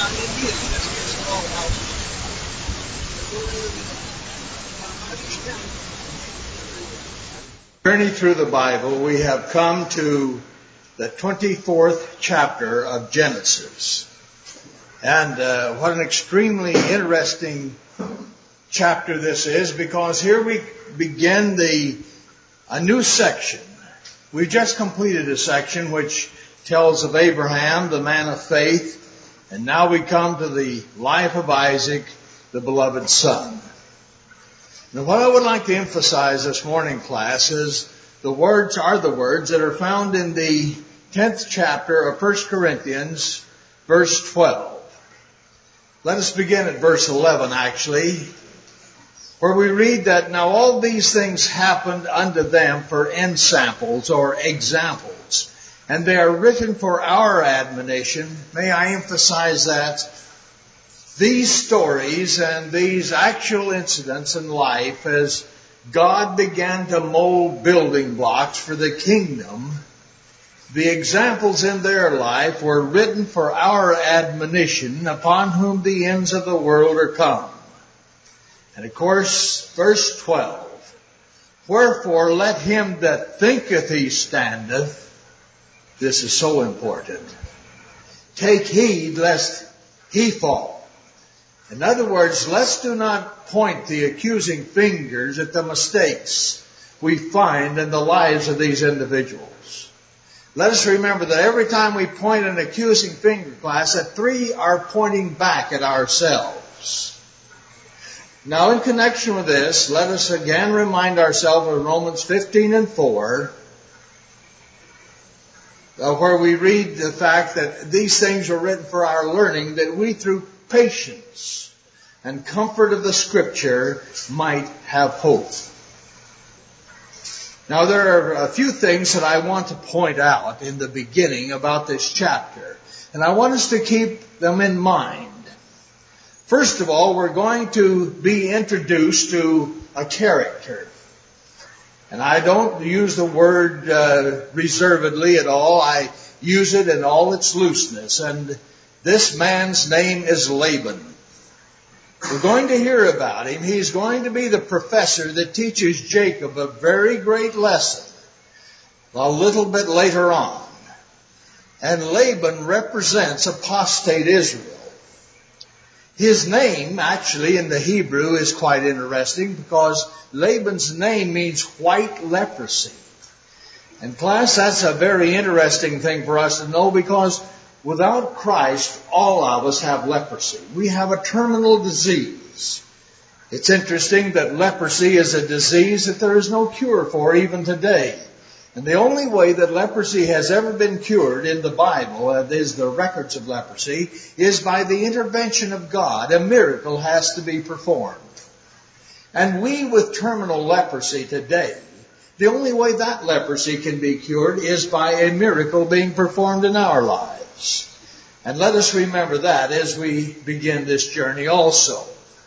Journey through the Bible, we have come to the 24th chapter of Genesis. And what an extremely interesting chapter this is, because here we begin a new section. We've just completed a section which tells of Abraham, the man of faith, and now we come to the life of Isaac, the beloved son. Now, what I would like to emphasize this morning, class, is the words that are found in the 10th chapter of 1 Corinthians, verse 12. Let us begin at verse 11, actually, where we read that, "Now all these things happened unto them for ensamples," or examples, "and they are written for our admonition." May I emphasize that? These stories and these actual incidents in life, as God began to mold building blocks for the kingdom, the examples in their life were written for our admonition, upon whom the ends of the world are come. And of course, verse 12, "Wherefore let him that thinketh he standeth," this is so important, "take heed lest he fall." In other words, let's do not point the accusing fingers at the mistakes we find in the lives of these individuals. Let us remember that every time we point an accusing finger, class, that three are pointing back at ourselves. Now, in connection with this, let us again remind ourselves of Romans 15 and 4, where we read the fact that these things were written for our learning, that we through patience and comfort of the Scripture might have hope. Now, there are a few things that I want to point out in the beginning about this chapter, and I want us to keep them in mind. First of all, we're going to be introduced to a character. And I don't use the word reservedly at all. I use it in all its looseness. And this man's name is Laban. We're going to hear about him. He's going to be the professor that teaches Jacob a very great lesson a little bit later on. And Laban represents apostate Israel. His name, actually, in the Hebrew is quite interesting, because Laban's name means white leprosy. And class, that's a very interesting thing for us to know, because without Christ, all of us have leprosy. We have a terminal disease. It's interesting that leprosy is a disease that there is no cure for even today. And the only way that leprosy has ever been cured in the Bible, that is the records of leprosy, is by the intervention of God. A miracle has to be performed. And we with terminal leprosy today, the only way that leprosy can be cured is by a miracle being performed in our lives. And let us remember that as we begin this journey also.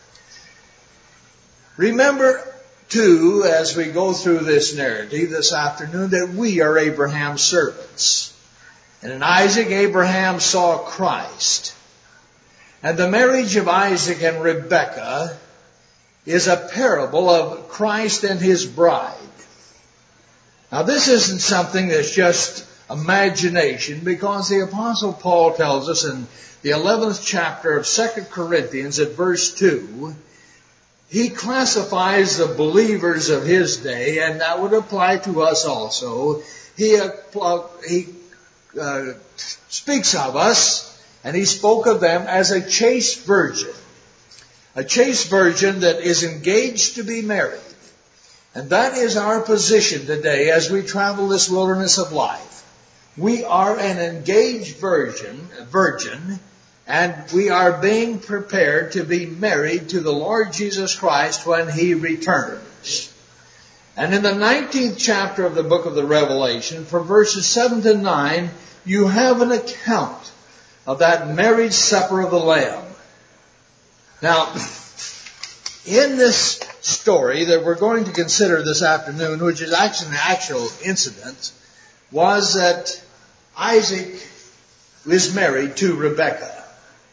Remember, too, as we go through this narrative this afternoon, that we are Abraham's servants. And in Isaac, Abraham saw Christ. And the marriage of Isaac and Rebekah is a parable of Christ and his bride. Now, this isn't something that's just imagination, because the Apostle Paul tells us in the 11th chapter of 2 Corinthians at verse 2, he classifies the believers of his day, and that would apply to us also. He speaks of us, and he spoke of them as a chaste virgin. A chaste virgin that is engaged to be married. And that is our position today as we travel this wilderness of life. We are an engaged virgin, and we are being prepared to be married to the Lord Jesus Christ when He returns. And in the 19th chapter of the book of the Revelation, from verses 7 to 9, you have an account of that marriage supper of the Lamb. Now, in this story that we're going to consider this afternoon, which is actually an actual incident, was that Isaac is married to Rebekah.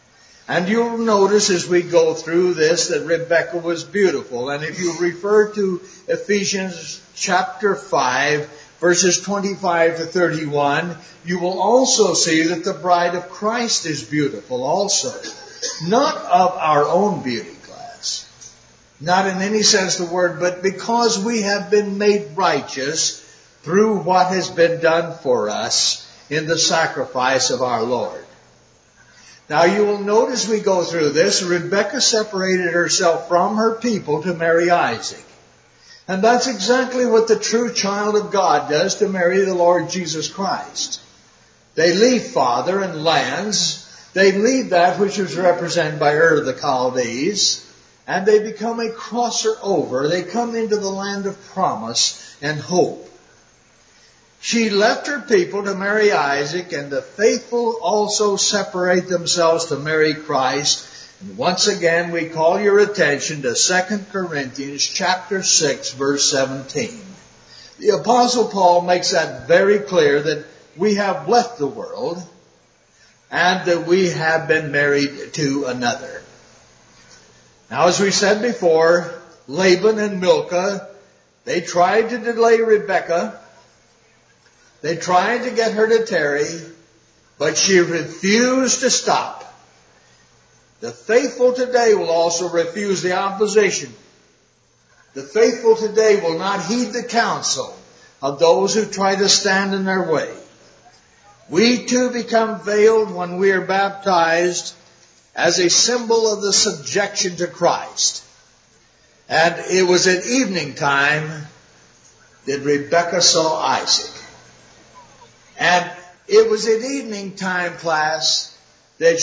And you'll notice as we go through this that Rebekah was beautiful. And if you refer to Ephesians chapter 5, verses 25 to 31, you will also see that the bride of Christ is beautiful also. Not of our own beauty class. Not in any sense of the word, but because we have been made righteous through what has been done for us in the sacrifice of our Lord. Now you will notice we go through this. Rebekah separated herself from her people to marry Isaac. And that's exactly what the true child of God does to marry the Lord Jesus Christ. They leave father and lands. They leave that which was represented by Ur of the Chaldees. And they become a crosser over. They come into the land of promise and hope. She left her people to marry Isaac, and the faithful also separate themselves to marry Christ. And once again, we call your attention to 2 Corinthians chapter 6, verse 17. The Apostle Paul makes that very clear that we have left the world and that we have been married to another. Now, as we said before, Laban and Milcah, they tried to delay Rebekah. They tried to get her to tarry, but she refused to stop. The faithful today will also refuse the opposition. The faithful today will not heed the counsel of those who try to stand in their way. We too become veiled when we are baptized as a symbol of the subjection to Christ. And it was at evening time that Rebekah saw Isaac. And it was at evening time, class, that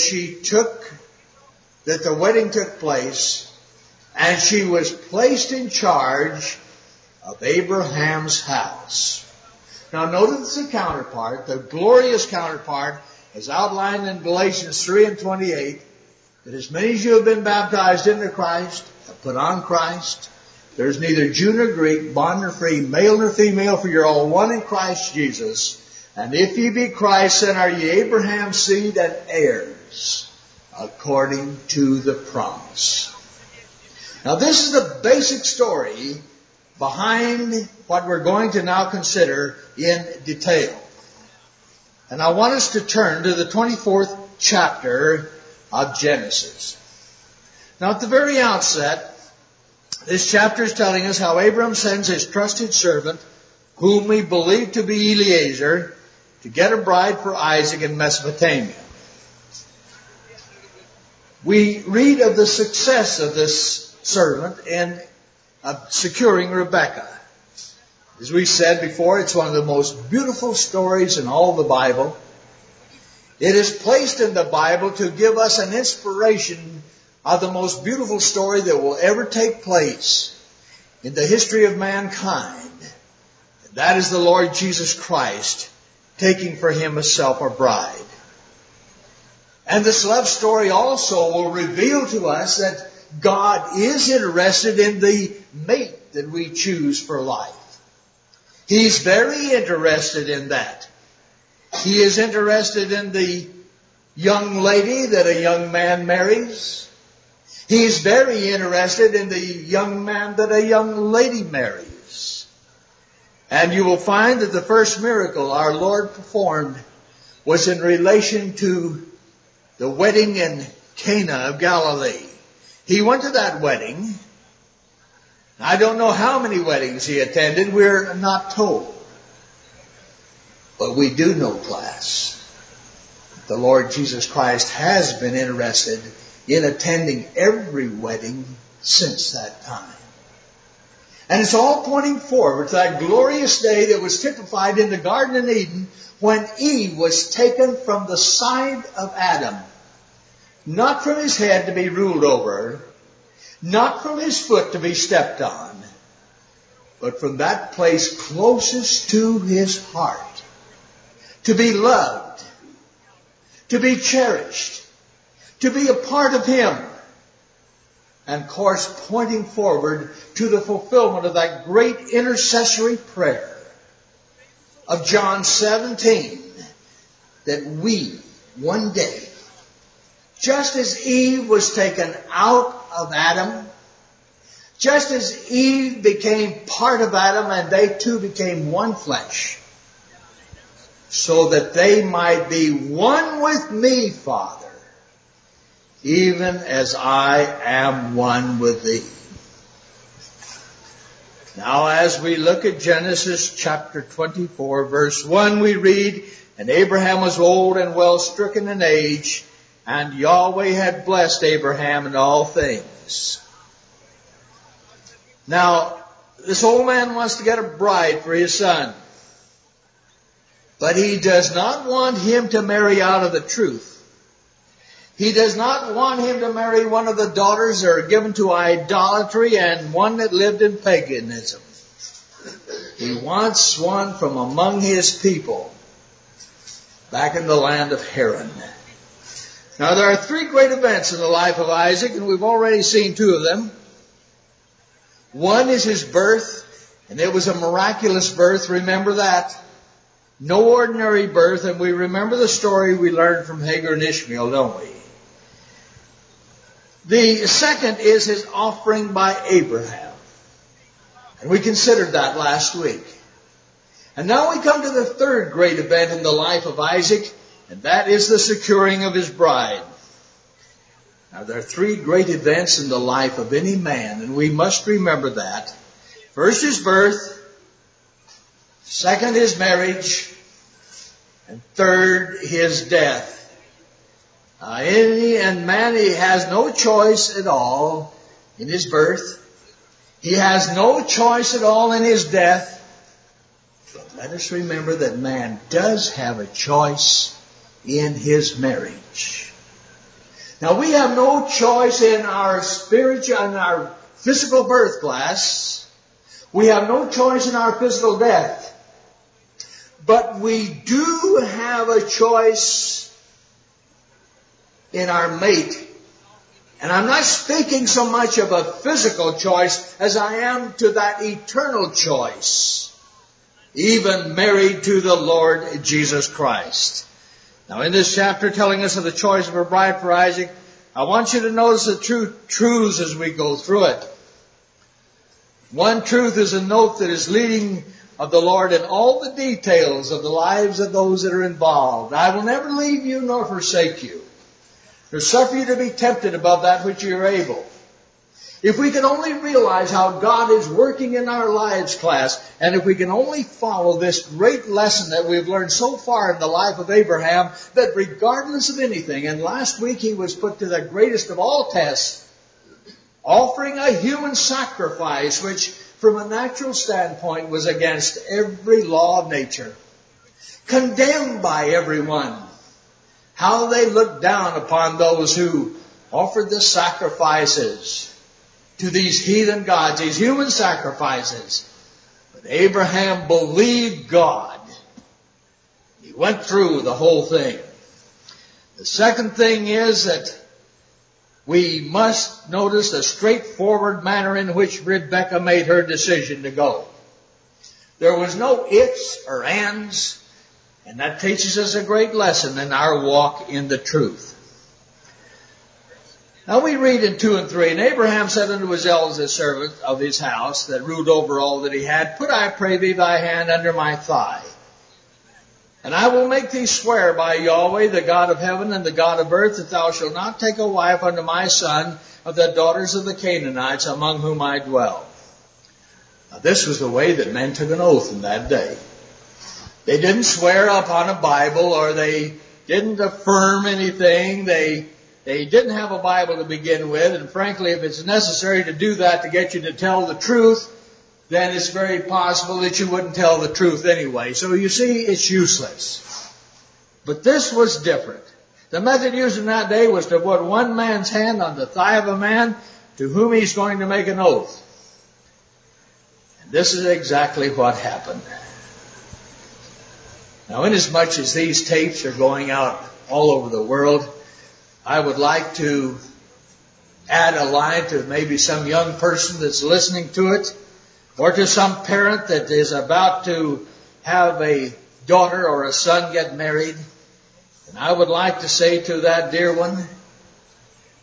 the wedding took place, and she was placed in charge of Abraham's house. Now notice the counterpart, the glorious counterpart, as outlined in Galatians 3 and 28, that as many as you have been baptized into Christ, have put on Christ. There is neither Jew nor Greek, bond nor free, male nor female, for you're all one in Christ Jesus. And if ye be Christ, then are ye Abraham's seed and heirs, according to the promise. Now this is the basic story behind what we're going to now consider in detail. And I want us to turn to the 24th chapter of Genesis. Now at the very outset, this chapter is telling us how Abram sends his trusted servant, whom we believe to be Eliezer, to get a bride for Isaac in Mesopotamia. We read of the success of this servant in securing Rebekah. As we said before, it's one of the most beautiful stories in all the Bible. It is placed in the Bible to give us an inspiration of the most beautiful story that will ever take place in the history of mankind. That is the Lord Jesus Christ taking for himself a bride. And this love story also will reveal to us that God is interested in the mate that we choose for life. He's very interested in that. He is interested in the young lady that a young man marries. He's very interested in the young man that a young lady marries. And you will find that the first miracle our Lord performed was in relation to the wedding in Cana of Galilee. He went to that wedding. I don't know how many weddings he attended. We're not told. But we do know, class, the Lord Jesus Christ has been interested in attending every wedding since that time. And it's all pointing forward to that glorious day that was typified in the Garden of Eden when Eve was taken from the side of Adam. Not from his head to be ruled over, not from his foot to be stepped on, but from that place closest to his heart. To be loved, to be cherished, to be a part of him. And of course, pointing forward to the fulfillment of that great intercessory prayer of John 17, that we one day Just as Eve was taken out of Adam, just as Eve became part of Adam and they two became one flesh, so that they might be one with me, Father, even as I am one with thee. Now, as we look at Genesis chapter 24, verse 1, we read, "And Abraham was old and well stricken in age, and Yahweh had blessed Abraham in all things." Now, this old man wants to get a bride for his son, but he does not want him to marry out of the truth. He does not want him to marry one of the daughters that are given to idolatry and one that lived in paganism. He wants one from among his people, back in the land of Haran. Now, there are three great events in the life of Isaac, and we've already seen two of them. One is his birth, and it was a miraculous birth. Remember that. No ordinary birth, and we remember the story we learned from Hagar and Ishmael, don't we? The second is his offering by Abraham. And we considered that last week. And now we come to the third great event in the life of Isaac, and that is the securing of his bride. Now, there are three great events in the life of any man, and we must remember that. First, his birth. Second, his marriage. And third, his death. Man, he has no choice at all in his birth. He has no choice at all in his death. But let us remember that man does have a choice in his marriage. Now, we have no choice in our spiritual and our physical birth class. We have no choice in our physical death. But we do have a choice in our mate. And I'm not speaking so much of a physical choice as I am to that eternal choice, even married to the Lord Jesus Christ. Now, in this chapter telling us of the choice of a bride for Isaac, I want you to notice the truths as we go through it. One truth is a note that is leading of the Lord in all the details of the lives of those that are involved. I will never leave you nor forsake you, nor suffer you to be tempted above that which you are able. If we can only realize how God is working in our lives, class, and if we can only follow this great lesson that we've learned so far in the life of Abraham, that regardless of anything, and last week he was put to the greatest of all tests, offering a human sacrifice, which from a natural standpoint was against every law of nature, condemned by everyone. How they looked down upon those who offered the sacrifices to these heathen gods, these human sacrifices. But Abraham believed God. He went through the whole thing. The second thing is that we must notice the straightforward manner in which Rebekah made her decision to go. There was no ifs or ands, and that teaches us a great lesson in our walk in the truth. Now we read in 2 and 3, "And Abraham said unto his eldest servant of his house, that ruled over all that he had, Put, I pray thee, thy hand under my thigh. And I will make thee swear by Yahweh, the God of heaven and the God of earth, that thou shalt not take a wife unto my son of the daughters of the Canaanites, among whom I dwell." Now this was the way that men took an oath in that day. They didn't swear upon a Bible, or they didn't affirm anything. They didn't have a Bible to begin with, and frankly, if it's necessary to do that to get you to tell the truth, then it's very possible that you wouldn't tell the truth anyway. So you see, it's useless. But this was different. The method used in that day was to put one man's hand on the thigh of a man to whom he's going to make an oath. And this is exactly what happened. Now, inasmuch as these tapes are going out all over the world, I would like to add a line to maybe some young person that's listening to it, or to some parent that is about to have a daughter or a son get married. And I would like to say to that dear one,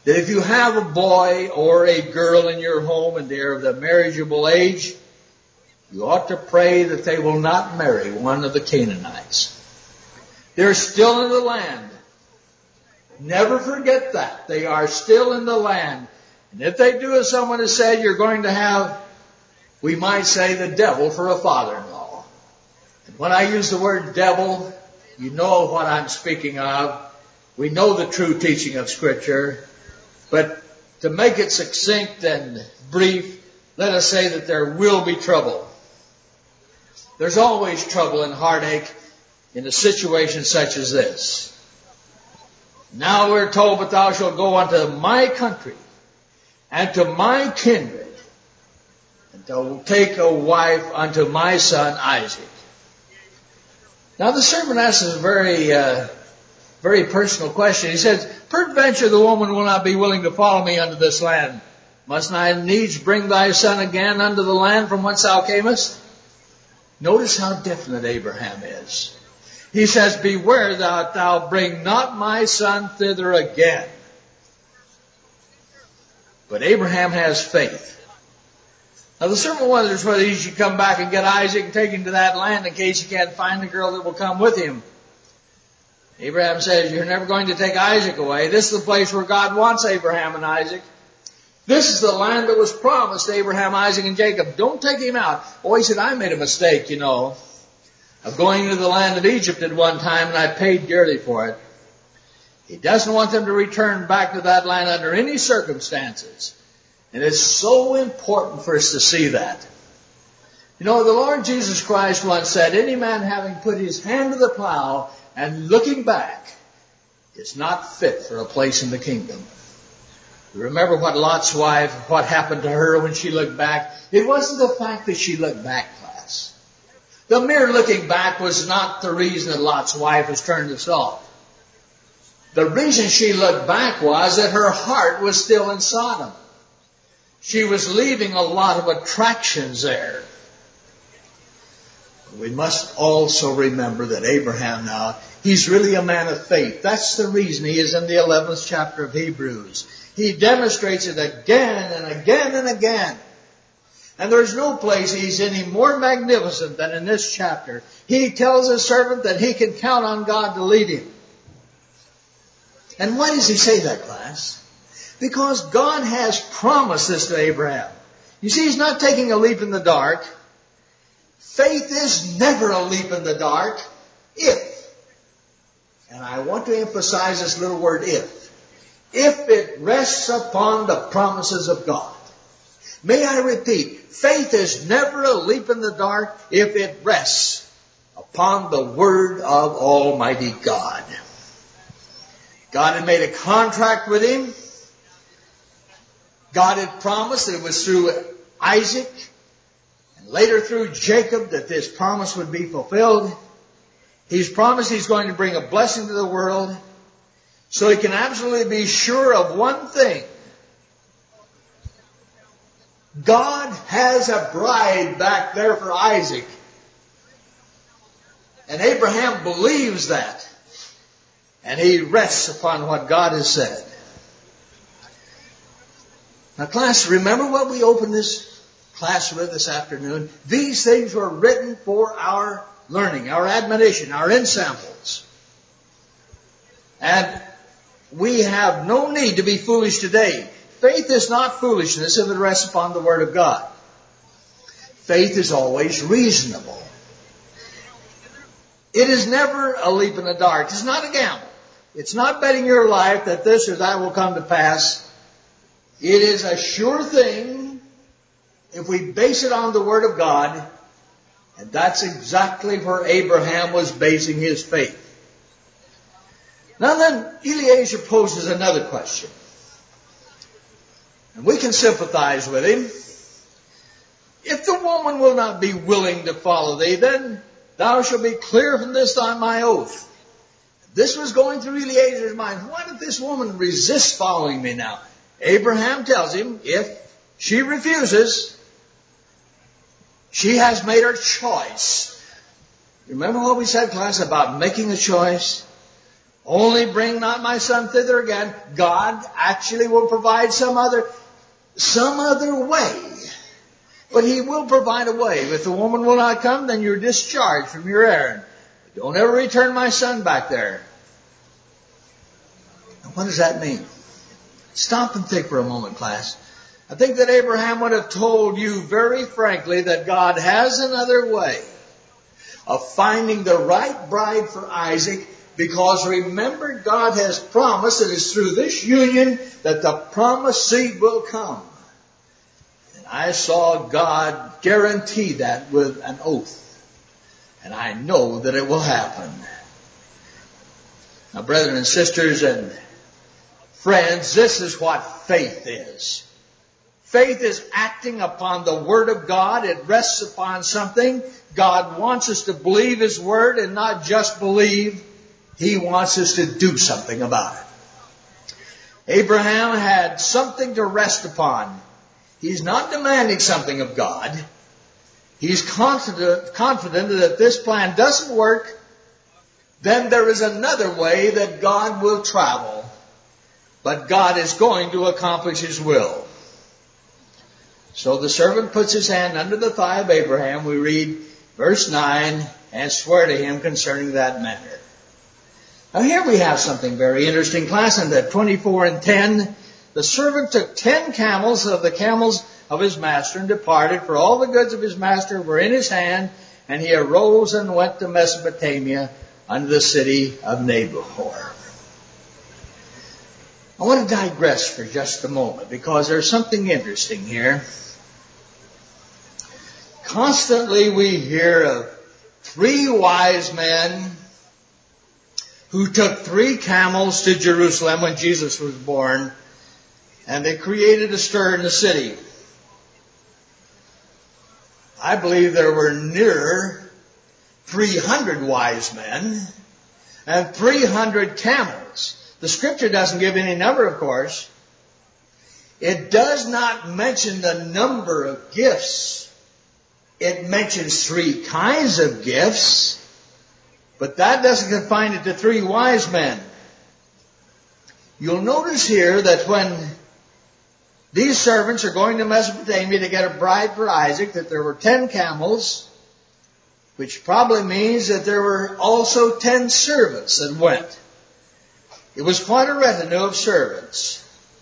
that if you have a boy or a girl in your home and they're of the marriageable age, you ought to pray that they will not marry one of the Canaanites. They're still in the land. Never forget that. They are still in the land. And if they do as someone has said, you're going to have, we might say, the devil for a father-in-law. And when I use the word devil, you know what I'm speaking of. We know the true teaching of Scripture. But to make it succinct and brief, let us say that there will be trouble. There's always trouble and heartache in a situation such as this. Now we're told, but thou shalt go unto my country and to my kindred, and to take a wife unto my son Isaac. Now the servant asks a very personal question. He says, peradventure the woman will not be willing to follow me unto this land. Must I needs bring thy son again unto the land from whence thou camest? Notice how definite Abraham is. He says, beware that thou bring not my son thither again. But Abraham has faith. Now the servant wonders whether he should come back and get Isaac and take him to that land in case he can't find the girl that will come with him. Abraham says, you're never going to take Isaac away. This is the place where God wants Abraham and Isaac. This is the land that was promised to Abraham, Isaac, and Jacob. Don't take him out. Oh, he said, I made a mistake, of going into the land of Egypt at one time, and I paid dearly for it. He doesn't want them to return back to that land under any circumstances. And it's so important for us to see that. The Lord Jesus Christ once said, any man having put his hand to the plow and looking back is not fit for a place in the kingdom. You remember what Lot's wife, what happened to her when she looked back? It wasn't the fact that she looked back, class. The mere looking back was not the reason that Lot's wife was turned to salt. The reason she looked back was that her heart was still in Sodom. She was leaving a lot of attractions there. We must also remember that Abraham now, he's really a man of faith. That's the reason he is in the 11th chapter of Hebrews. He demonstrates it again and again and again. And there's no place he's any more magnificent than in this chapter. He tells his servant that he can count on God to lead him. And why does he say that, class? Because God has promised this to Abraham. You see, he's not taking a leap in the dark. Faith is never a leap in the dark if, and I want to emphasize this little word if it rests upon the promises of God. May I repeat, faith is never a leap in the dark if it rests upon the word of Almighty God. God had made a contract with him. God had promised that it was through Isaac and later through Jacob that this promise would be fulfilled. He's promised he's going to bring a blessing to the world. So he can absolutely be sure of one thing. God has a bride back there for Isaac. And Abraham believes that. And he rests upon what God has said. Now, class, remember what we opened this class with this afternoon? These things were written for our learning, our admonition, our ensamples. And we have no need to be foolish today. Faith is not foolishness if it rests upon the Word of God. Faith is always reasonable. It is never a leap in the dark. It's not a gamble. It's not betting your life that this or that will come to pass. It is a sure thing if we base it on the Word of God. And that's exactly where Abraham was basing his faith. Now then, Eliezer poses another question. And we can sympathize with him. If the woman will not be willing to follow thee, then thou shalt be clear from this on my oath. This was going through Eliezer's mind. What if this woman resists following me now? Abraham tells him if she refuses, she has made her choice. Remember what we said, class, about making a choice? Only bring not my son thither again. God actually will provide some other way. But He will provide a way. If the woman will not come, then you're discharged from your errand. Don't ever return my son back there. Now, what does that mean? Stop and think for a moment, class. I think that Abraham would have told you very frankly that God has another way of finding the right bride for Isaac, because remember, God has promised that it's through this union that the promised seed will come. And I saw God guarantee that with an oath. And I know that it will happen. Now, brethren and sisters and friends, this is what faith is. Faith is acting upon the Word of God. It rests upon something. God wants us to believe His Word and not just believe. He wants us to do something about it. Abraham had something to rest upon. He's not demanding something of God. He's confident that if this plan doesn't work, then there is another way that God will travel. But God is going to accomplish His will. So the servant puts his hand under the thigh of Abraham, we read verse 9, and swear to him concerning that matter. Now here we have something very interesting, class. In the 24 and 10, the servant took 10 camels of the camels of his master and departed, for all the goods of his master were in his hand, and he arose and went to Mesopotamia unto the city of Nahor. I want to digress for just a moment because there's something interesting here. Constantly we hear of 3 wise men who took 3 camels to Jerusalem when Jesus was born, and they created a stir in the city. I believe there were nearer 300 wise men and 300 camels. The Scripture doesn't give any number, of course. It does not mention the number of gifts. It mentions 3 kinds of gifts, but that doesn't confine it to 3 wise men. You'll notice here that when these servants are going to Mesopotamia to get a bride for Isaac, that there were 10 camels, which probably means that there were also 10 servants that went. It was quite a retinue of servants.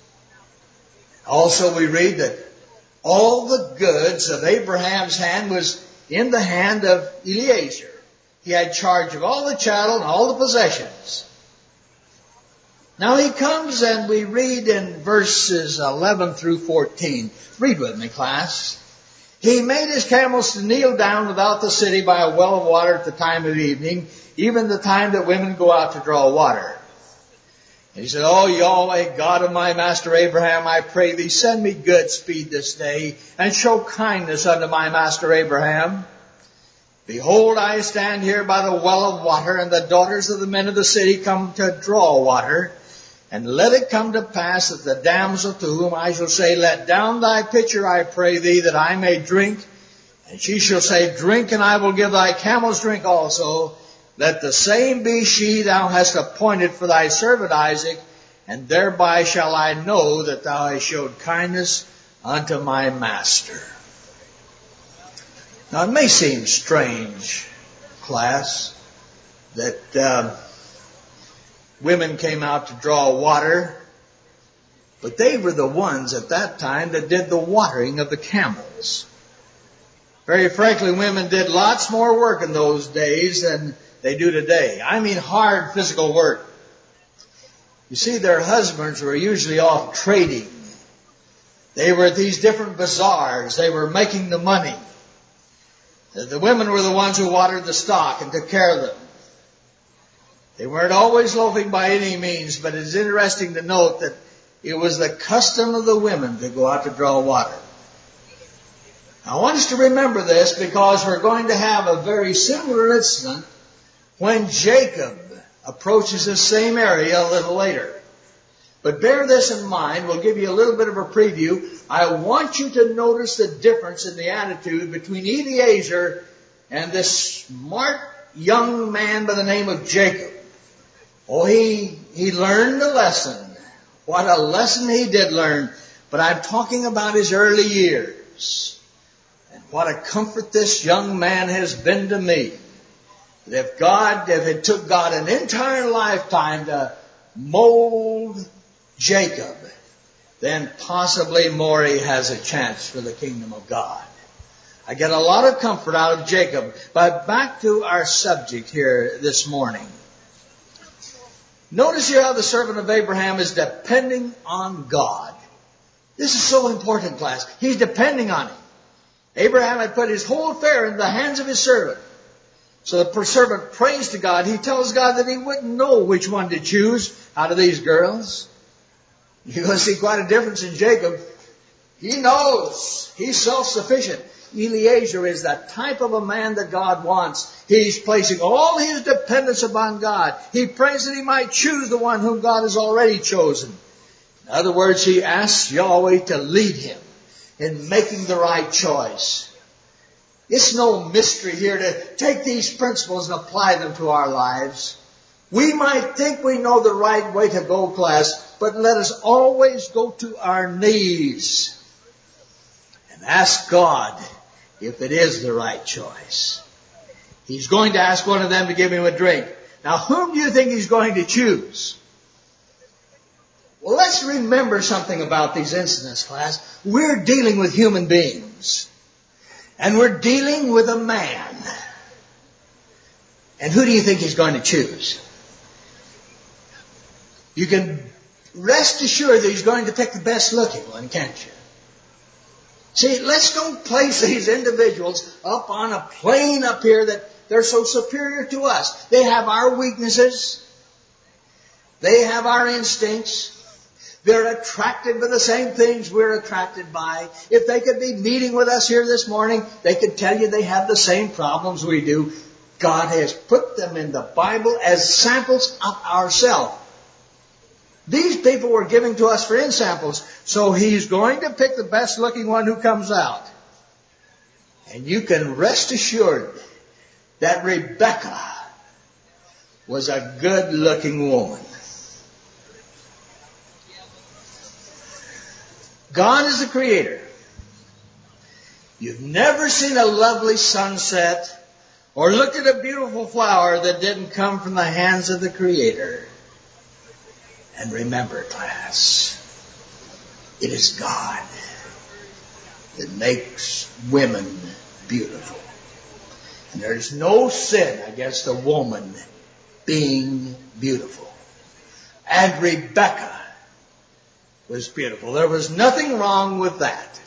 Also we read that all the goods of Abraham's hand was in the hand of Eliezer. He had charge of all the cattle and all the possessions. Now he comes and we read in verses 11 through 14. Read with me, class. He made his camels to kneel down without the city by a well of water at the time of evening, even the time that women go out to draw water. And he said, O Yahweh, God of my master Abraham, I pray thee, send me good speed this day, and show kindness unto my master Abraham. Behold, I stand here by the well of water, and the daughters of the men of the city come to draw water. And let it come to pass that the damsel to whom I shall say, let down thy pitcher, I pray thee, that I may drink. And she shall say, drink, and I will give thy camels drink also. Let the same be she thou hast appointed for thy servant Isaac, and thereby shall I know that thou hast showed kindness unto my master. Now it may seem strange, class, that women came out to draw water, but they were the ones at that time that did the watering of the camels. Very frankly, women did lots more work in those days than they do today. I mean hard physical work. You see, their husbands were usually off trading. They were at these different bazaars. They were making the money. The women were the ones who watered the stock and took care of them. They weren't always loafing by any means, but it's interesting to note that it was the custom of the women to go out to draw water. I want us to remember this because we're going to have a very similar incident when Jacob approaches this same area a little later. But bear this in mind. We'll give you a little bit of a preview. I want you to notice the difference in the attitude between Eliezer and this smart young man by the name of Jacob. Oh, he learned a lesson. What a lesson he did learn. But I'm talking about his early years. And what a comfort this young man has been to me. That if it took God an entire lifetime to mold Jacob, then possibly Maury has a chance for the kingdom of God. I get a lot of comfort out of Jacob. But back to our subject here this morning. Notice here how the servant of Abraham is depending on God. This is so important, class. He's depending on Him. Abraham had put his whole affair in the hands of his servant. So the servant prays to God. He tells God that he wouldn't know which one to choose out of these girls. You're going to see quite a difference in Jacob. He knows. He's self-sufficient. Eliezer is the type of a man that God wants. He's placing all his dependence upon God. He prays that he might choose the one whom God has already chosen. In other words, he asks Yahweh to lead him in making the right choice. It's no mystery here to take these principles and apply them to our lives. We might think we know the right way to go, class, but let us always go to our knees and ask God if it is the right choice. He's going to ask one of them to give him a drink. Now, whom do you think he's going to choose? Well, let's remember something about these incidents, class. We're dealing with human beings. And we're dealing with a man. And who do you think he's going to choose? You can rest assured that he's going to pick the best looking one, can't you? See, let's don't place these individuals up on a plane up here that they're so superior to us. They have our weaknesses. They have our instincts. They're attracted by the same things we're attracted by. If they could be meeting with us here this morning, they could tell you they have the same problems we do. God has put them in the Bible as samples of ourselves. These people were giving to us for samples, so He's going to pick the best looking one who comes out. And you can rest assured that Rebecca was a good looking woman. God is the Creator. You've never seen a lovely sunset or looked at a beautiful flower that didn't come from the hands of the Creator. And remember, class, it is God that makes women beautiful. And there's no sin against a woman being beautiful. And Rebecca was beautiful. There was nothing wrong with that.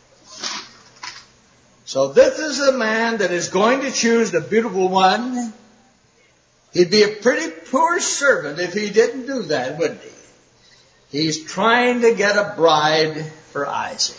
So this is a man that is going to choose the beautiful one. He'd be a pretty poor servant if he didn't do that, wouldn't he? He's trying to get a bride for Isaac.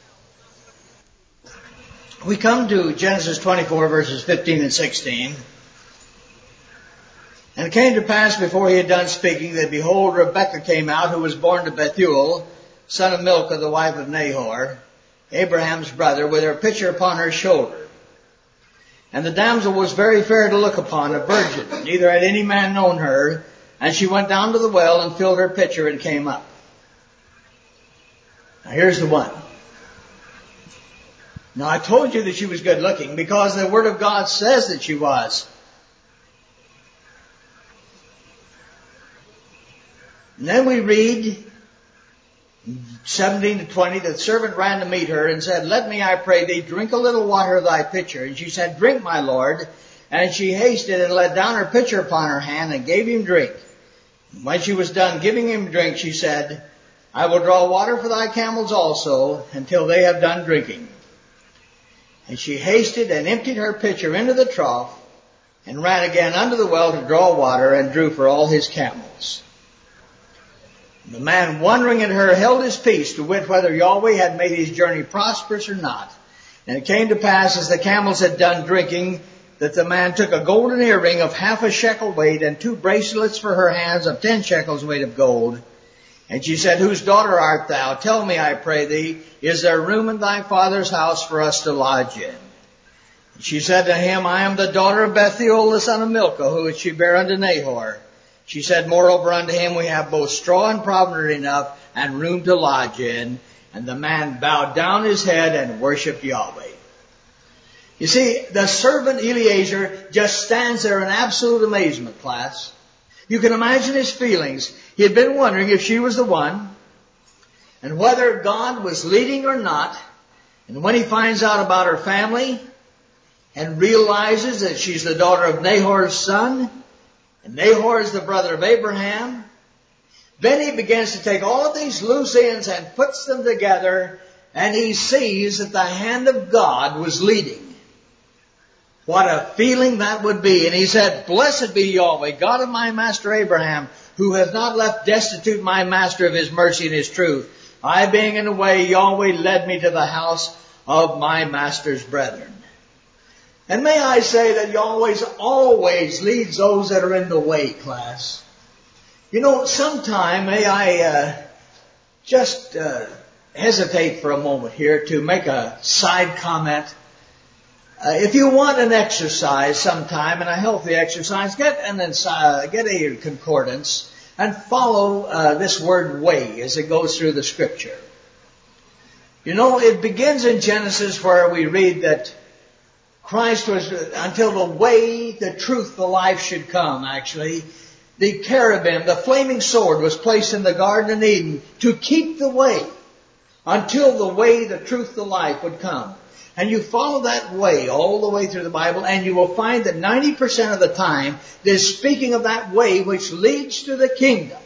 We come to Genesis 24, verses 15 and 16. And it came to pass before he had done speaking that, behold, Rebekah came out, who was born to Bethuel, son of Milcah, the wife of Nahor, Abraham's brother, with her pitcher upon her shoulder. And the damsel was very fair to look upon, a virgin, neither had any man known her. And she went down to the well and filled her pitcher and came up. Now here's the one. Now I told you that she was good looking because the Word of God says that she was. And then we read 17 to 20, the servant ran to meet her and said, Let me, I pray thee, drink a little water of thy pitcher. And she said, Drink, my lord. And she hasted and let down her pitcher upon her hand and gave him drink. And when she was done giving him drink, she said, I will draw water for thy camels also until they have done drinking. And she hasted and emptied her pitcher into the trough and ran again unto the well to draw water and drew for all his camels. The man wondering at her held his peace, to wit whether Yahweh had made his journey prosperous or not. And it came to pass, as the camels had done drinking, that the man took a golden earring of 1/2 shekel weight, and 2 bracelets for her hands of 10 shekels weight of gold. And she said, Whose daughter art thou? Tell me, I pray thee, is there room in thy father's house for us to lodge in? And she said to him, I am the daughter of Bethuel, the son of Milcah, who she bare unto Nahor. She said, moreover unto him we have both straw and provender enough and room to lodge in. And the man bowed down his head and worshipped Yahweh. You see, the servant Eliezer just stands there in absolute amazement, class. You can imagine his feelings. He had been wondering if she was the one, and whether God was leading or not. And when he finds out about her family and realizes that she's the daughter of Nahor's son, and Nahor is the brother of Abraham, then he begins to take all of these loose ends and puts them together, and he sees that the hand of God was leading. What a feeling that would be. And he said, blessed be Yahweh, God of my master Abraham, who has not left destitute my master of his mercy and his truth. I being in the way, Yahweh led me to the house of my master's brethren. And may I say that Yahweh always leads those that are in the way, class. You know, sometime may I just hesitate for a moment here to make a side comment. If you want an exercise sometime, and a healthy exercise, get a concordance and follow this word way as it goes through the scripture. You know, it begins in Genesis where we read that Christ was, until the way, the truth, the life should come, actually. The cherubim, the flaming sword, was placed in the Garden of Eden to keep the way until the way, the truth, the life would come. And you follow that way all the way through the Bible, and you will find that 90% of the time it is speaking of that way which leads to the kingdom.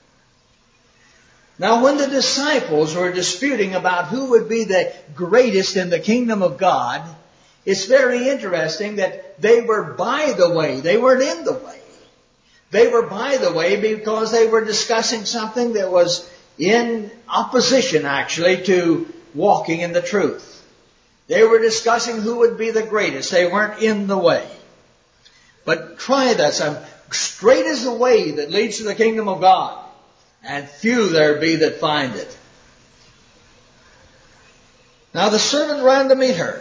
Now, when the disciples were disputing about who would be the greatest in the kingdom of God, it's very interesting that they were by the way. They weren't in the way. They were by the way because they were discussing something that was in opposition, actually, to walking in the truth. They were discussing who would be the greatest. They weren't in the way. But try this. Straight is the way that leads to the kingdom of God, and few there be that find it. Now the servant ran to meet her.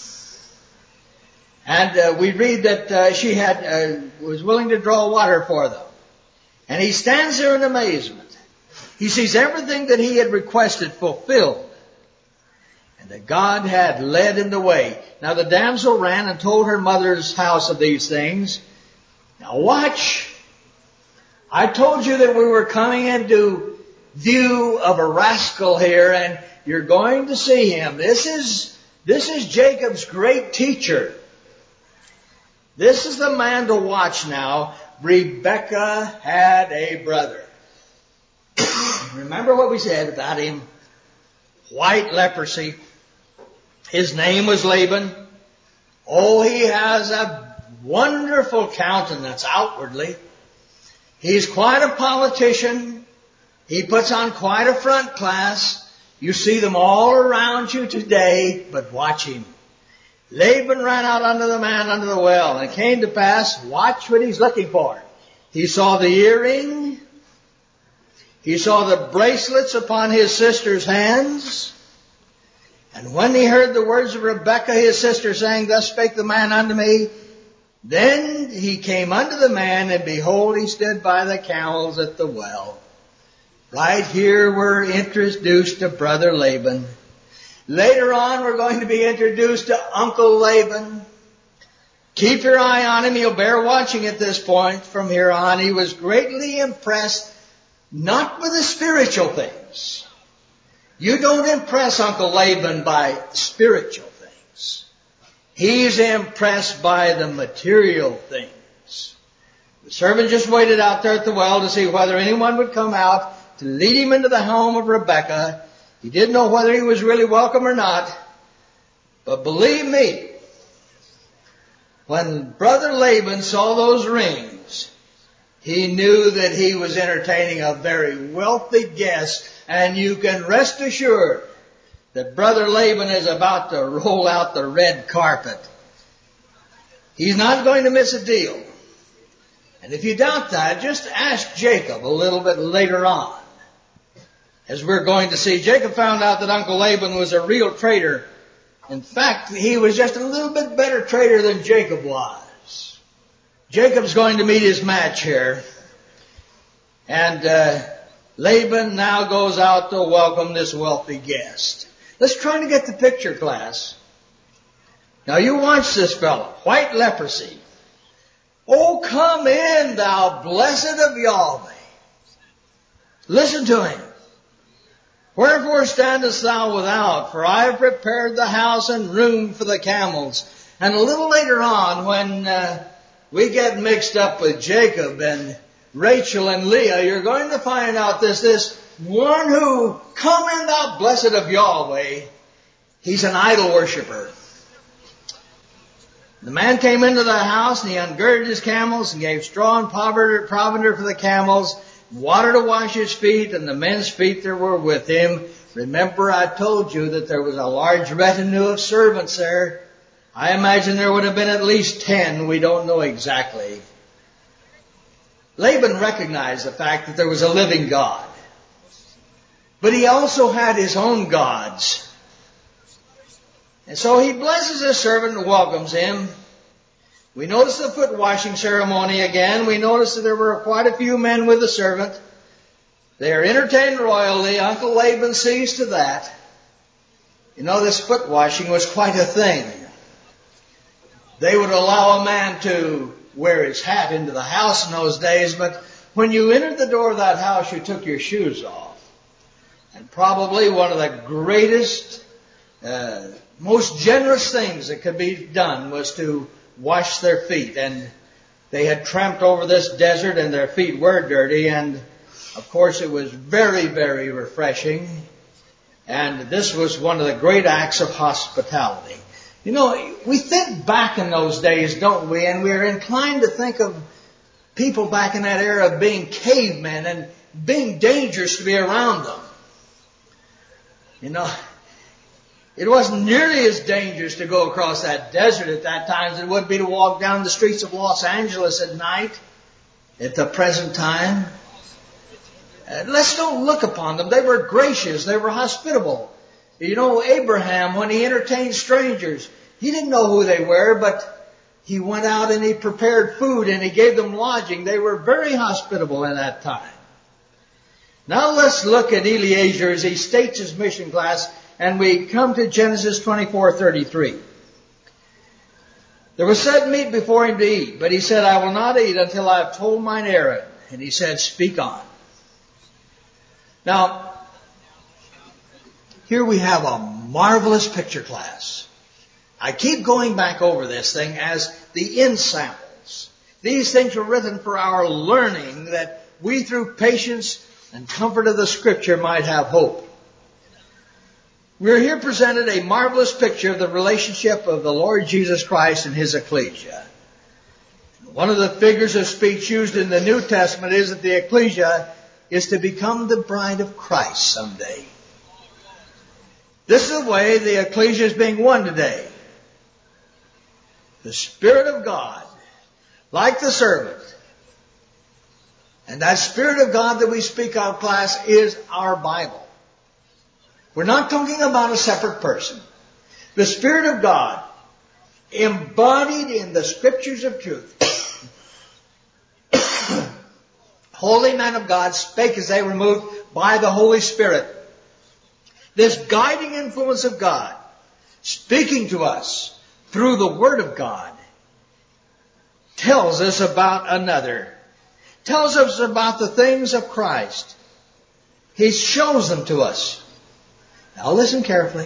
And we read that she was willing to draw water for them. And he stands there in amazement. He sees everything that he had requested fulfilled. And that God had led in the way. Now the damsel ran and told her mother's house of these things. Now watch. I told you that we were coming into view of a rascal here, and you're going to see him. This is Jacob's great teacher. This is the man to watch now. Rebekah had a brother. Remember what we said about him? White leprosy. His name was Laban. Oh, he has a wonderful countenance outwardly. He's quite a politician. He puts on quite a front class. You see them all around you today, but watch him. Laban ran out unto the man under the well, and it came to pass, watch what he's looking for. He saw the earring. He saw the bracelets upon his sister's hands. And when he heard the words of Rebekah, his sister, saying, thus spake the man unto me, then he came unto the man, and behold, he stood by the camels at the well. Right here we're introduced to Brother Laban. Later on, we're going to be introduced to Uncle Laban. Keep your eye on him. You'll bear watching at this point from here on. He was greatly impressed, not with the spiritual things. You don't impress Uncle Laban by spiritual things. He's impressed by the material things. The servant just waited out there at the well to see whether anyone would come out to lead him into the home of Rebekah. He didn't know whether he was really welcome or not. But believe me, when Brother Laban saw those rings, he knew that he was entertaining a very wealthy guest. And you can rest assured that Brother Laban is about to roll out the red carpet. He's not going to miss a deal. And if you doubt that, just ask Jacob a little bit later on. As we're going to see, Jacob found out that Uncle Laban was a real trader. In fact, he was just a little bit better trader than Jacob was. Jacob's going to meet his match here. And Laban now goes out to welcome this wealthy guest. Let's try to get the picture, class. Now you watch this fellow. White leprosy. Oh, come in, thou blessed of Yahweh. Listen to him. Wherefore standest thou without? For I have prepared the house and room for the camels. And a little later on, when we get mixed up with Jacob and Rachel and Leah, you're going to find out this one who, come in thou blessed of Yahweh, he's an idol worshiper. The man came into the house and he ungirded his camels and gave straw and provender for the camels, water to wash his feet, and the men's feet that were with him. Remember, I told you that there was a large retinue of servants there. I imagine there would have been at least 10. We don't know exactly. Laban recognized the fact that there was a living God. But he also had his own gods. And so he blesses his servant and welcomes him. We notice the foot washing ceremony again. We notice that there were quite a few men with the servant. They are entertained royally. Uncle Laban sees to that. You know, this foot washing was quite a thing. They would allow a man to wear his hat into the house in those days, but when you entered the door of that house, you took your shoes off. And probably one of the greatest, most generous things that could be done was to wash their feet. And they had tramped over this desert and their feet were dirty. And of course it was very, very refreshing. And this was one of the great acts of hospitality. You know, we think back in those days, don't we? And we're inclined to think of people back in that era being cavemen and being dangerous to be around them. You know, it wasn't nearly as dangerous to go across that desert at that time as it would be to walk down the streets of Los Angeles at night at the present time. Let's don't look upon them. They were gracious. They were hospitable. You know, Abraham, when he entertained strangers, he didn't know who they were, but he went out and he prepared food and he gave them lodging. They were very hospitable in that time. Now let's look at Eliezer as he states his mission, class, and we come to Genesis 24:33. There was set meat before him to eat, but he said, I will not eat until I have told mine errand. And he said, speak on. Now, here we have a marvelous picture, class. I keep going back over this thing as the end samples. These things were written for our learning, that we through patience and comfort of the Scripture might have hope. We're here presented a marvelous picture of the relationship of the Lord Jesus Christ and His ecclesia. One of the figures of speech used in the New Testament is that the ecclesia is to become the bride of Christ someday. This is the way the ecclesia is being won today. The Spirit of God, like the servant. And that Spirit of God that we speak of, class, is our Bible. We're not talking about a separate person. The Spirit of God, embodied in the Scriptures of truth. Holy men of God spake as they were moved by the Holy Spirit. This guiding influence of God, speaking to us through the Word of God, tells us about another. Tells us about the things of Christ. He shows them to us. Now listen carefully.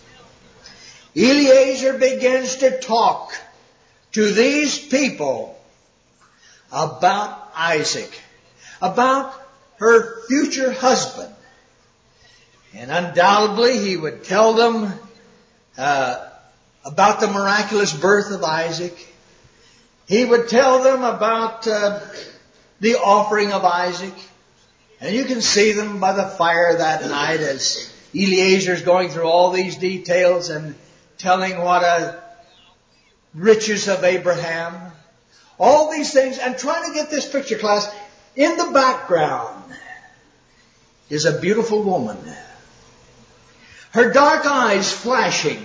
Eliezer begins to talk to these people about Isaac, about her future husband. And undoubtedly he would tell them about the miraculous birth of Isaac. He would tell them about the offering of Isaac. And you can see them by the fire that night as Eliezer's going through all these details and telling what a riches of Abraham. All these things, and trying to get this picture, class. In the background is a beautiful woman. Her dark eyes flashing.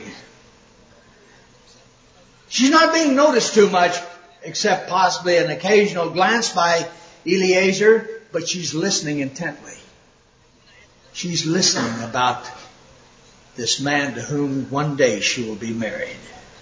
She's not being noticed too much, except possibly an occasional glance by Eliezer. but she's listening intently. She's listening about this man to whom one day she will be married.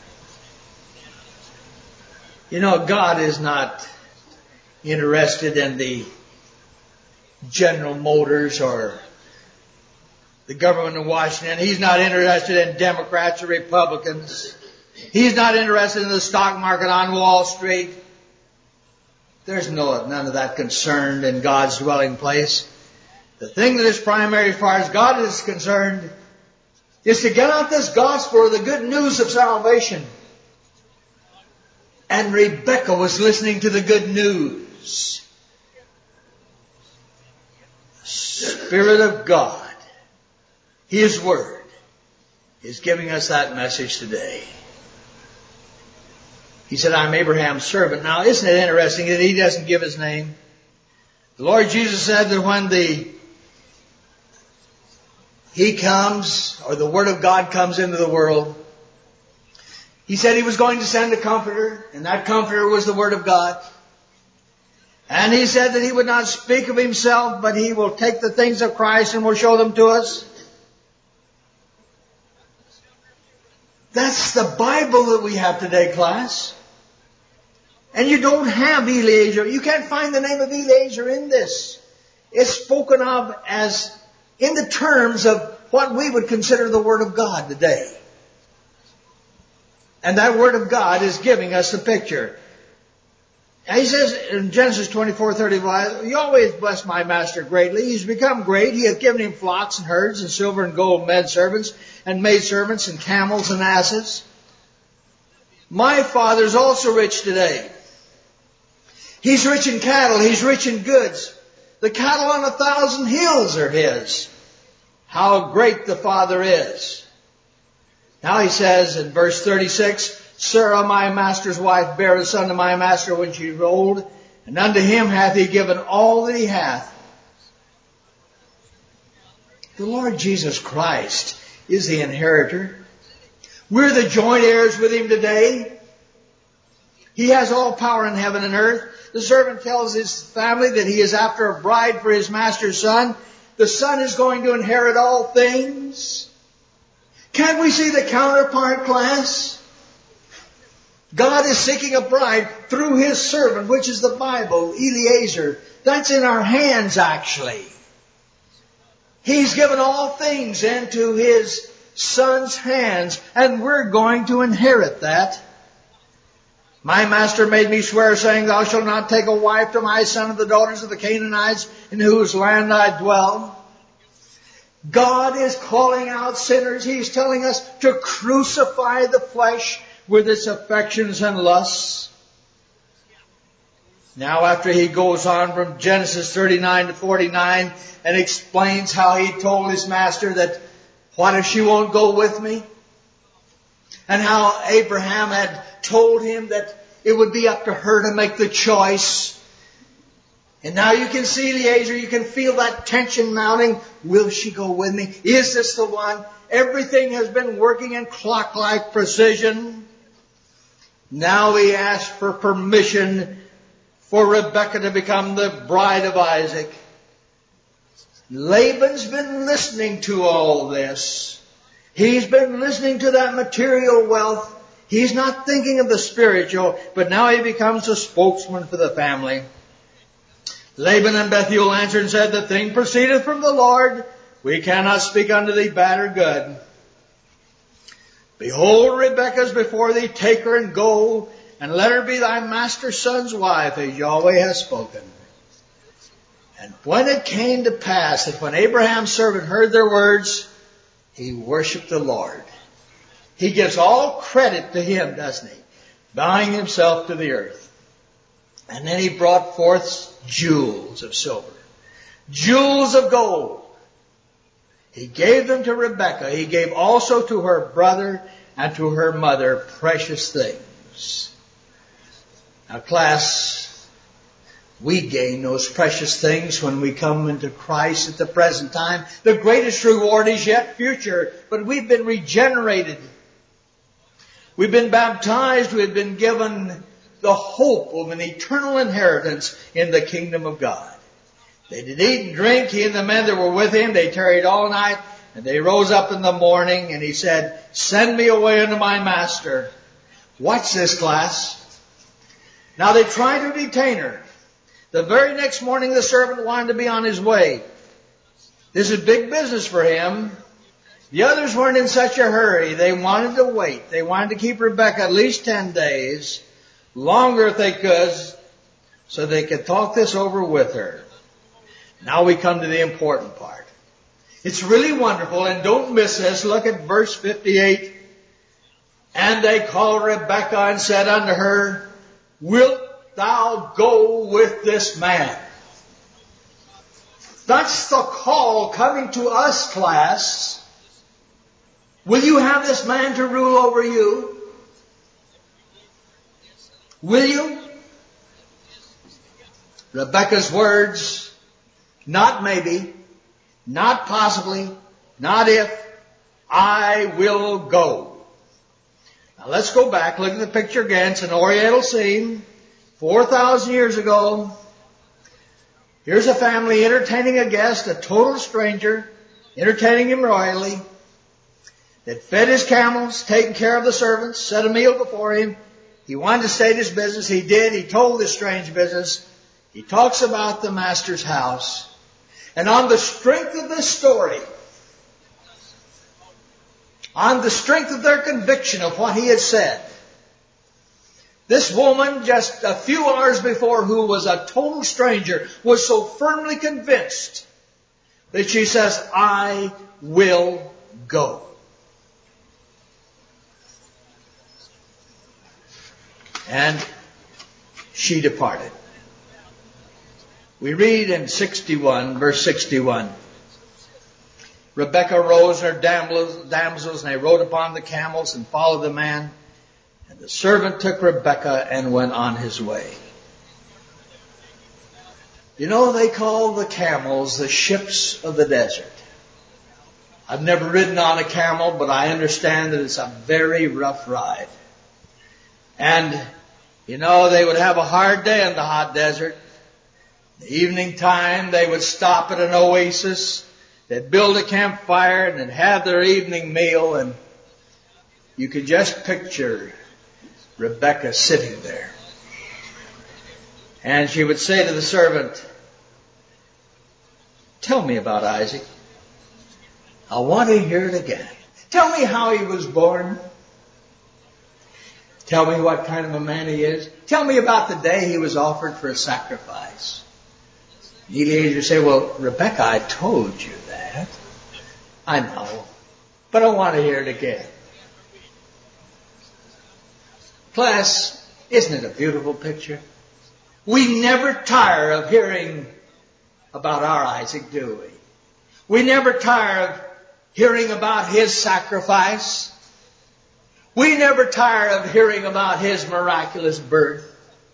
You know, God is not interested in the General Motors or the government of Washington. He's not interested in Democrats or Republicans. He's not interested in the stock market on Wall Street. There's none of that concerned in God's dwelling place. The thing that is primary as far as God is concerned is to get out this gospel, the good news of salvation. And Rebekah was listening to the good news. The Spirit of God, His Word, is giving us that message today. He said, I'm Abraham's servant. Now, isn't it interesting that he doesn't give his name? The Lord Jesus said that when He comes, or the Word of God comes into the world, He said He was going to send a Comforter, and that Comforter was the Word of God. And He said that He would not speak of Himself, but He will take the things of Christ and will show them to us. That's the Bible that we have today, class. And you don't have Eliezer. You can't find the name of Eliezer in this. It's spoken of as in the terms of what we would consider the Word of God today. And that Word of God is giving us the picture. And He says in Genesis 24:35, Yahweh has blessed my master greatly. He's become great. He hath given him flocks and herds and silver and gold menservants and maidservants and camels and asses. My father's also rich today. He's rich in cattle. He's rich in goods. The cattle on 1,000 hills are his. How great the Father is. Now he says in verse 36, Sarah, my master's wife, bare a son to my master when she was old, and unto him hath he given all that he hath. The Lord Jesus Christ is the inheritor. We're the joint heirs with Him today. He has all power in heaven and earth. The servant tells his family that he is after a bride for his master's son. The son is going to inherit all things. Can't we see the counterpart, class? God is seeking a bride through His servant, which is the Bible, Eliezer. That's in our hands, actually. He's given all things into His Son's hands, and we're going to inherit that. My master made me swear, saying, Thou shalt not take a wife to my son of the daughters of the Canaanites, in whose land I dwell. God is calling out sinners. He's telling us to crucify the flesh with its affections and lusts. Now, after he goes on from Genesis 39 to 49 and explains how he told his master that, what if she won't go with me? And how Abraham had told him that it would be up to her to make the choice. And now you can see Eliezer, you can feel that tension mounting. Will she go with me? Is this the one? Everything has been working in clock-like precision. Now he asks for permission for Rebekah to become the bride of Isaac. Laban's been listening to all this. He's been listening to that material wealth. He's not thinking of the spiritual, but now he becomes a spokesman for the family. Laban and Bethuel answered and said, The thing proceedeth from the Lord. We cannot speak unto thee bad or good. Behold, Rebekah is before thee. Take her and go, and let her be thy master's son's wife, as Yahweh has spoken. And when it came to pass that when Abraham's servant heard their words, he worshipped the Lord. He gives all credit to Him, doesn't he? Bowing himself to the earth. And then he brought forth jewels of silver, jewels of gold. He gave them to Rebekah. He gave also to her brother and to her mother precious things. Now, class, we gain those precious things when we come into Christ at the present time. The greatest reward is yet future, but we've been regenerated. We've been baptized. We've been given the hope of an eternal inheritance in the kingdom of God. They did eat and drink, he and the men that were with him. They tarried all night, and they rose up in the morning, and he said, send me away unto my master. Watch this, class. Now they tried to detain her. The very next morning, the servant wanted to be on his way. This is big business for him. The others weren't in such a hurry. They wanted to wait. They wanted to keep Rebekah at least 10 days, longer if they could, so they could talk this over with her. Now we come to the important part. It's really wonderful, and don't miss this. Look at verse 58. And they called Rebekah and said unto her, wilt thou go with this man? That's the call coming to us, class. Will you have this man to rule over you? Will you? Rebekah's words, not maybe, not possibly, not if, I will go. Now let's go back, look at the picture again. It's an oriental scene, 4,000 years ago. Here's a family entertaining a guest, a total stranger, entertaining him royally. That fed his camels, taken care of the servants, set a meal before him. He wanted to state his business. He did. He told this strange business. He talks about the master's house. And on the strength of this story, on the strength of their conviction of what he had said, this woman, just a few hours before, who was a total stranger, was so firmly convinced that she says, I will go. And she departed. We read in 61, verse 61, Rebekah rose and her damsels, and they rode upon the camels and followed the man. And the servant took Rebekah and went on his way. You know, they call the camels the ships of the desert. I've never ridden on a camel, but I understand that it's a very rough ride. And, you know, they would have a hard day in the hot desert. The evening time, they would stop at an oasis. They'd build a campfire and they'd have their evening meal. And you could just picture Rebekah sitting there. And she would say to the servant, tell me about Isaac. I want to hear it again. Tell me how he was born. Tell me what kind of a man he is. Tell me about the day he was offered for a sacrifice. Eliezer say, well, Rebekah, I told you that. I know. But I want to hear it again. Class, isn't it a beautiful picture? We never tire of hearing about our Isaac, do we? We never tire of hearing about his sacrifice. We never tire of hearing about his miraculous birth.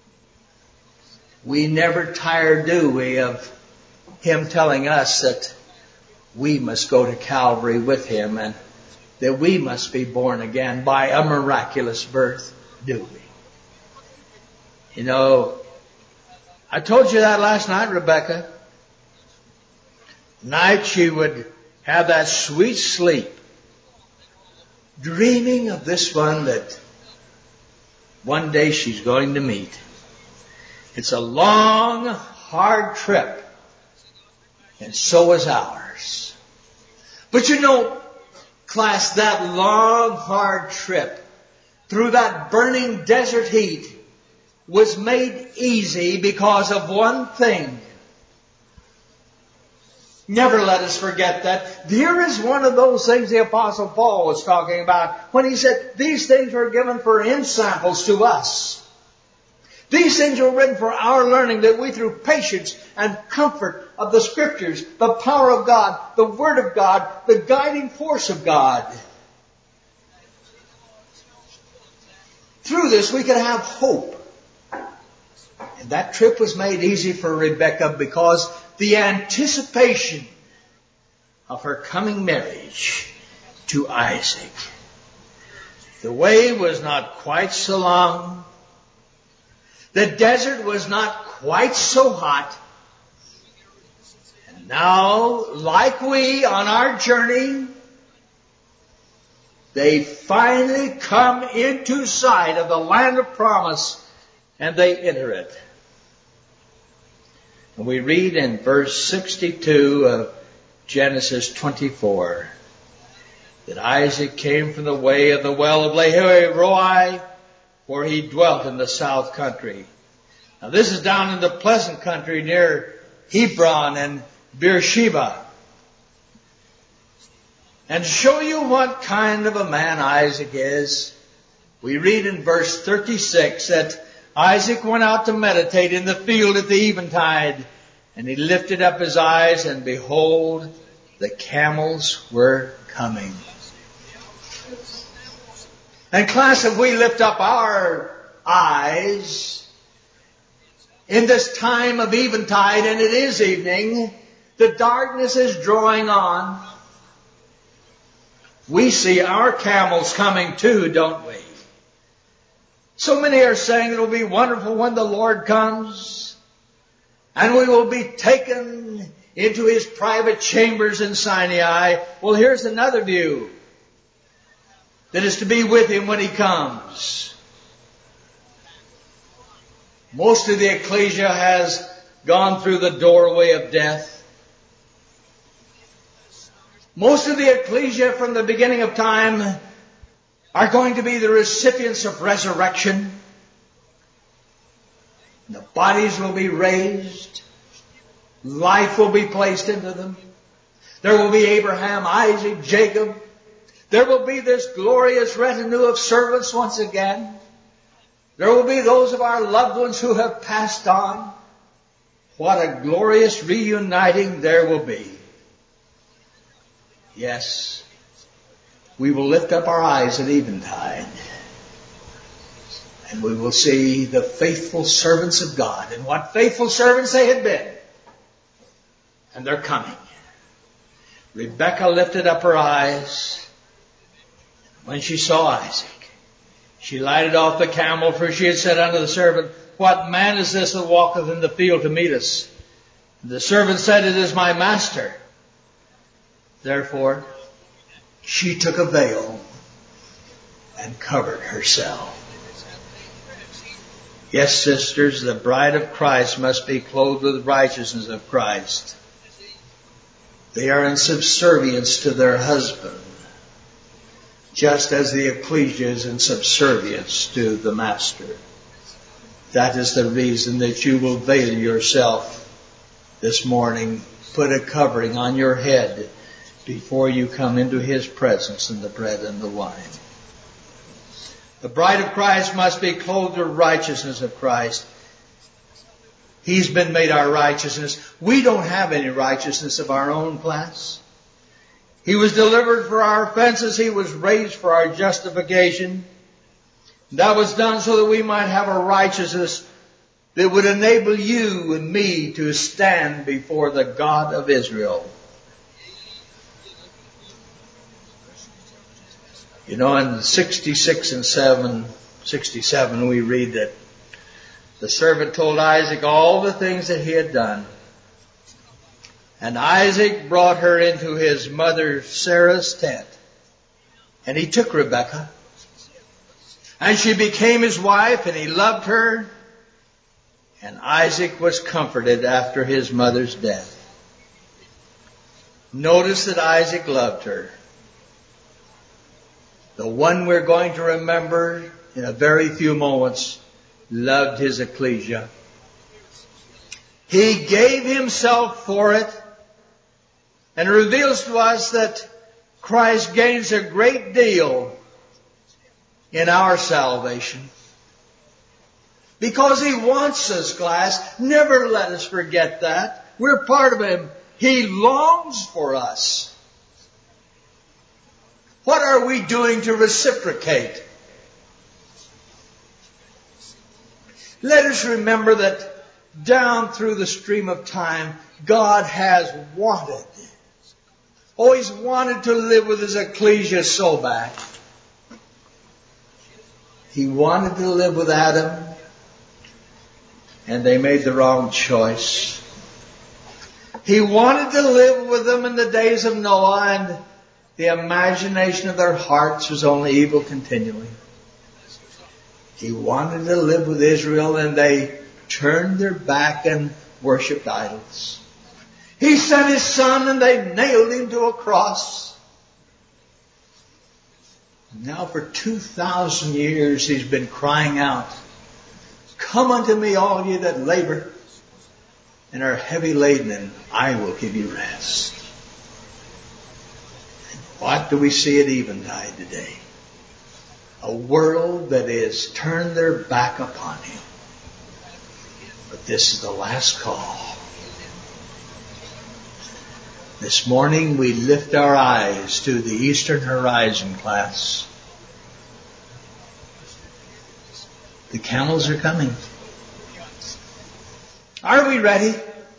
We never tire, do we, of him telling us that we must go to Calvary with him and that we must be born again by a miraculous birth, do we? You know, I told you that last night, Rebekah. Night she would have that sweet sleep, dreaming of this one that one day she's going to meet. It's a long, hard trip, and so is ours. But you know, class, that long, hard trip through that burning desert heat was made easy because of one thing. Never let us forget that. Here is one of those things the Apostle Paul was talking about when he said, these things were given for ensamples to us. These things were written for our learning, that we through patience and comfort of the Scriptures, the power of God, the Word of God, the guiding force of God, through this we could have hope. And that trip was made easy for Rebekah because the anticipation of her coming marriage to Isaac. The way was not quite so long. The desert was not quite so hot. Now, like we on our journey, they finally come into sight of the land of promise and they enter it. And we read in verse 62 of Genesis 24 that Isaac came from the way of the well of Lahairoi, for he dwelt in the south country. Now this is down in the pleasant country near Hebron and Beersheba. And to show you what kind of a man Isaac is, we read in verse 36 that Isaac went out to meditate in the field at the eventide, and he lifted up his eyes, and behold, the camels were coming. And class, if we lift up our eyes in this time of eventide, and it is evening, the darkness is drawing on. We see our camels coming too, don't we? So many are saying it will be wonderful when the Lord comes and we will be taken into His private chambers in Sinai. Well, here's another view, that is to be with Him when He comes. Most of the ecclesia has gone through the doorway of death. Most of the ecclesia from the beginning of time are going to be the recipients of resurrection. The bodies will be raised. Life will be placed into them. There will be Abraham, Isaac, Jacob. There will be this glorious retinue of servants once again. There will be those of our loved ones who have passed on. What a glorious reuniting there will be. Yes, we will lift up our eyes at eventide, and we will see the faithful servants of God, and what faithful servants they had been. And they're coming. Rebekah lifted up her eyes when she saw Isaac. She lighted off the camel, for she had said unto the servant, What man is this that walketh in the field to meet us? And the servant said, It is my master. Therefore, she took a veil and covered herself. Yes, sisters, the bride of Christ must be clothed with righteousness of Christ. They are in subservience to their husband, just as the ecclesia is in subservience to the master. That is the reason that you will veil yourself this morning. Put a covering on your head before you come into His presence in the bread and the wine. The bride of Christ must be clothed with righteousness of Christ. He's been made our righteousness. We don't have any righteousness of our own, class. He was delivered for our offenses. He was raised for our justification. That was done so that we might have a righteousness that would enable you and me to stand before the God of Israel. You know, in 66 and 67, we read that the servant told Isaac all the things that he had done. And Isaac brought her into his mother Sarah's tent. And he took Rebekah. And she became his wife, and he loved her. And Isaac was comforted after his mother's death. Notice that Isaac loved her. The one we're going to remember in a very few moments loved his ecclesia. He gave himself for it, and reveals to us that Christ gains a great deal in our salvation. Because He wants us, class. Never let us forget that. We're part of Him. He longs for us. What are we doing to reciprocate? Let us remember that down through the stream of time, God has wanted, always wanted to live with His ecclesia so bad. He wanted to live with Adam, and they made the wrong choice. He wanted to live with them in the days of Noah, and the imagination of their hearts was only evil continually. He wanted to live with Israel, and they turned their back and worshipped idols. He sent His Son, and they nailed Him to a cross. Now for 2,000 years He's been crying out, "Come unto me, all ye that labor and are heavy laden, and I will give you rest." And what do we see at eventide today? A world that has turned their back upon Him. But this is the last call. This morning we lift our eyes to the eastern horizon, class. The camels are coming. Are we ready?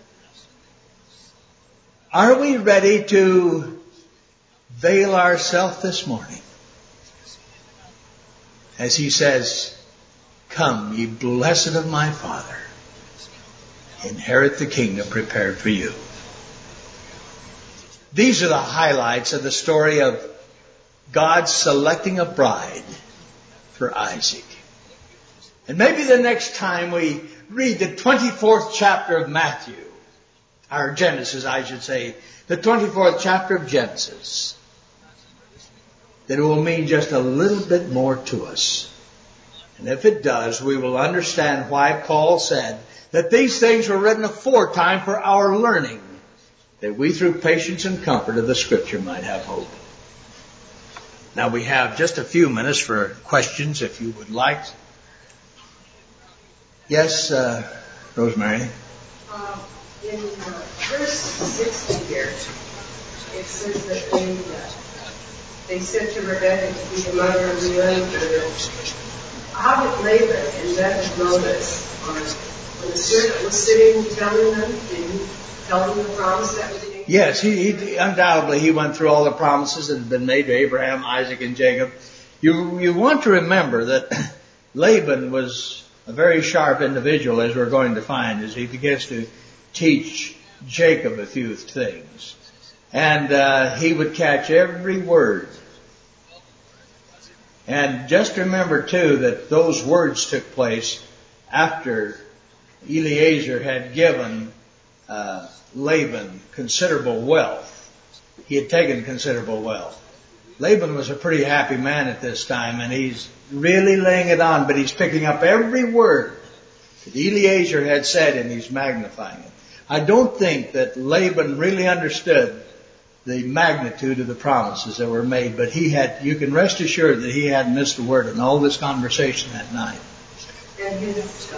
Are we ready to veil ourselves this morning? As He says, "Come, ye blessed of my Father, inherit the kingdom prepared for you." These are the highlights of the story of God selecting a bride for Isaac. And maybe the next time we read the 24th chapter of Matthew, or Genesis, I should say, the 24th chapter of Genesis, that it will mean just a little bit more to us. And if it does, we will understand why Paul said that these things were written aforetime for our learning, that we through patience and comfort of the Scripture might have hope. Now we have just a few minutes for questions if you would like. Yes, Rosemary? In verse 60 here, it says that they said to Rebekah to be the mother of the unborn. How did Laban and Rebekah know this? When the servant was sitting telling them, did he tell them the promise that was made? Yes, he undoubtedly he went through all the promises that had been made to Abraham, Isaac, and Jacob. You want to remember that Laban was a very sharp individual, as we're going to find, as he begins to teach Jacob a few things. And he would catch every word. And just remember, too, that those words took place after Eliezer had given Laban considerable wealth. He had taken considerable wealth. Laban was a pretty happy man at this time, and he's really laying it on, but he's picking up every word that Eliezer had said, and he's magnifying it. I don't think that Laban really understood the magnitude of the promises that were made, but you can rest assured that he hadn't missed a word in all this conversation that night. And his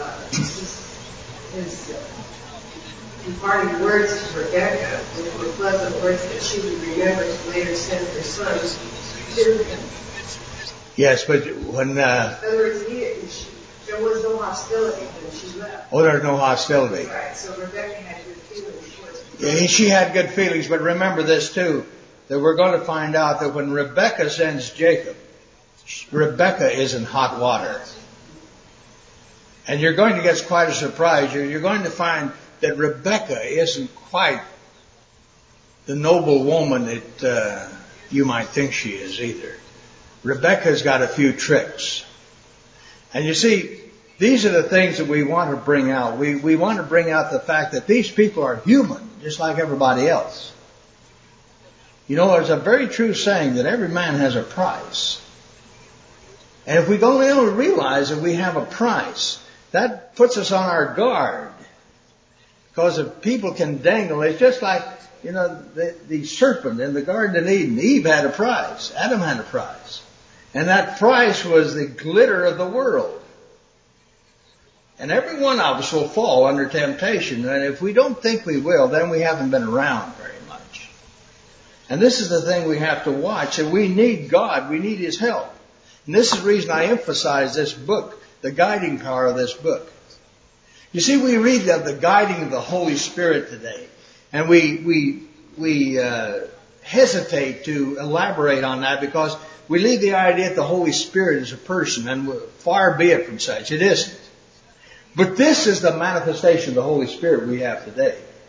imparting words to Rebekah, which were pleasant words that she would remember to later send her sons to him. Yes, but when... in other words, there was no hostility when she left. Oh, there's no hostility. Right, so Rebekah had good feelings towards him. Yeah, she had good feelings, but remember this too, that we're going to find out that when Rebekah sends Jacob, Rebekah is in hot water. And you're going to get quite a surprise. You're going to find that Rebekah isn't quite the noble woman that you might think she is either. Rebekah's got a few tricks. And you see, these are the things that we want to bring out. We want to bring out the fact that these people are human, just like everybody else. You know, there's a very true saying that every man has a price. And if we don't realize that we have a price, that puts us on our guard. Because if people can dangle, it's just like, you know, the serpent in the Garden of Eden. Eve had a price. Adam had a price. And that price was the glitter of the world. And every one of us will fall under temptation. And if we don't think we will, then we haven't been around very much. And this is the thing we have to watch. And we need God. We need His help. And this is the reason I emphasize this book, the guiding power of this book. You see, we read of the guiding of the Holy Spirit today. And we hesitate to elaborate on that because we leave the idea that the Holy Spirit is a person, and far be it from such. It isn't. But this is the manifestation of the Holy Spirit we have today.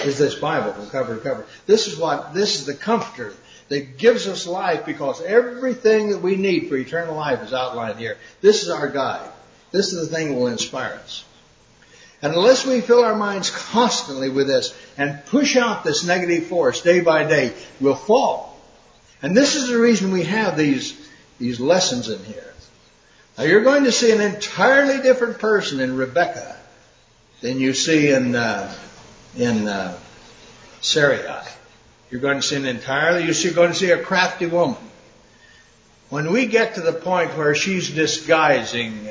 is this Bible from cover to cover. This is the comforter that gives us life, because everything that we need for eternal life is outlined here. This is our guide. This is the thing that will inspire us. And unless we fill our minds constantly with this and push out this negative force day by day, we'll fall. And this is the reason we have these lessons in here. Now you're going to see an entirely different person in Rebecca than you see in Sarai. You're going to see you're going to see a crafty woman. When we get to the point where she's disguising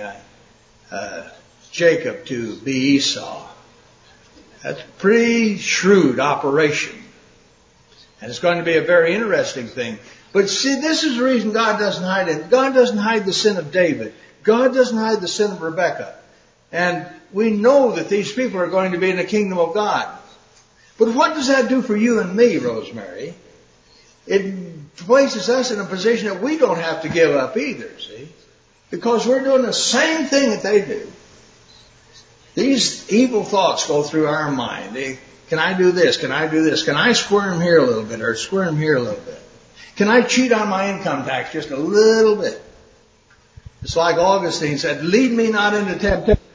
Jacob to be Esau, that's a pretty shrewd operation. And it's going to be a very interesting thing. But see, this is the reason God doesn't hide it. God doesn't hide the sin of David. God doesn't hide the sin of Rebecca. And we know that these people are going to be in the kingdom of God. But what does that do for you and me, Rosemary? It places us in a position that we don't have to give up either, see? Because we're doing the same thing that they do. These evil thoughts go through our mind. Can I do this? Can I do this? Can I squirm here a little bit or squirm here a little bit? Can I cheat on my income tax just a little bit? It's like Augustine said, lead me not into temptation.